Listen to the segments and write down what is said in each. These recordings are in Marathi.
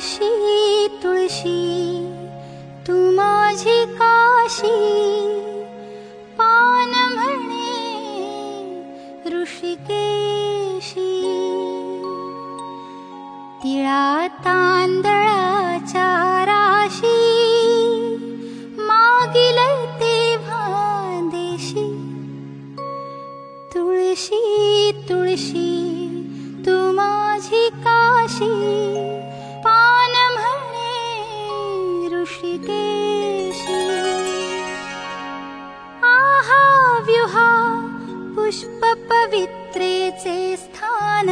तुळशी तुळशी तू माझी काशी, पान म्हणे ऋषिकेशी। तिळा तांदळाच्या राशी, मागिल तेव्हा देशी। तुळशी तुळशी तू माझी काशी, पान म्हणे ऋषिकेशी। आहा व्युहा पुष्प पवित्रेचे स्थान,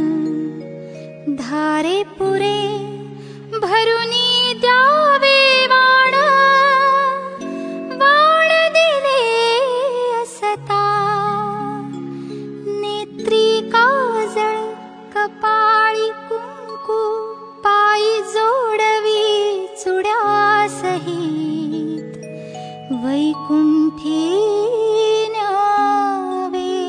धारे पुरे भरुनी द्यावे वाण। वाण दिले असता नेत्री काजळ, कपाळी कुंकू, पायी जोडवी चुड्यासहित वैकुंठी न्यावे।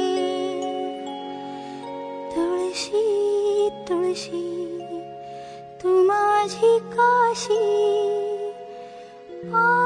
तुळशी तुळशी तू माझी काशी,